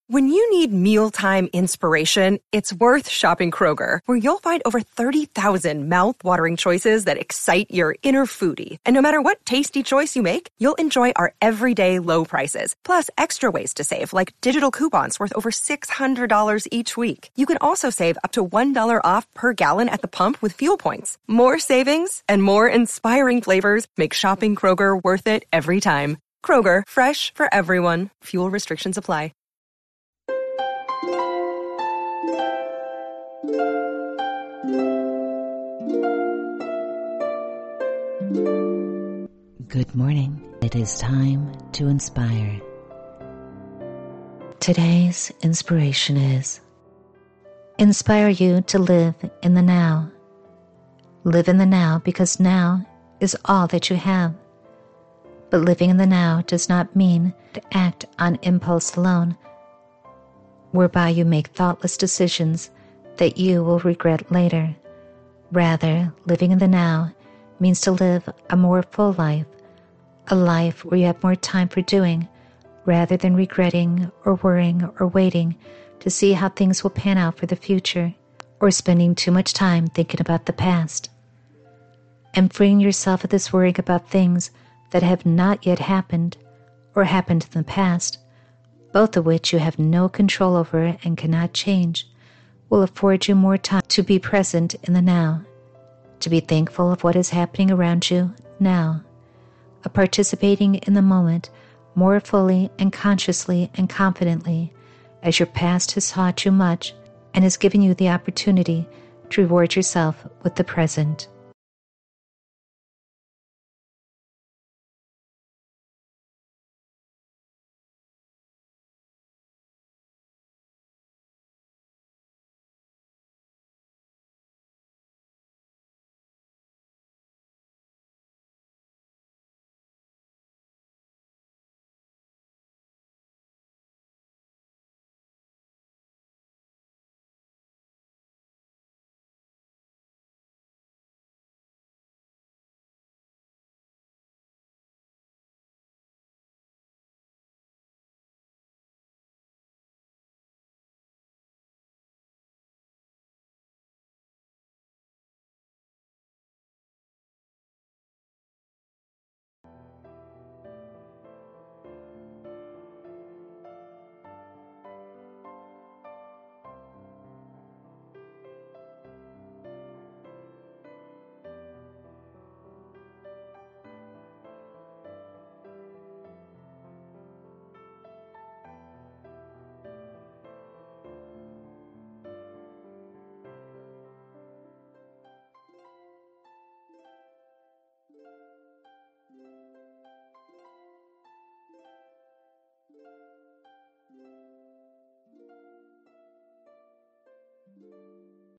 When you need mealtime inspiration, it's worth shopping Kroger, where you'll find over 30,000 mouth-watering choices that excite your inner foodie. And no matter what tasty choice you make, you'll enjoy our everyday low prices, plus extra ways to save, like digital coupons worth over $600 each week. You can also save up to $1 off per gallon at the pump with fuel points. More savings and more inspiring flavors make shopping Kroger worth it every time. Kroger, fresh for everyone. Fuel restrictions apply. Good morning. It is time to inspire. Today's inspiration is inspire you to live in the now. Live in the now because now is all that you have. But living in the now does not mean to act on impulse alone, whereby you make thoughtless decisions that you will regret later. Rather, living in the now means to live a more full life, a life where you have more time for doing, rather than regretting or worrying or waiting to see how things will pan out for the future, or spending too much time thinking about the past. And freeing yourself of this worrying about things that have not yet happened or happened in the past, both of which you have no control over and cannot change, will afford you more time to be present in the now, to be thankful of what is happening around you now, of participating in the moment more fully and consciously and confidently, as your past has taught you much and has given you the opportunity to reward yourself with the present.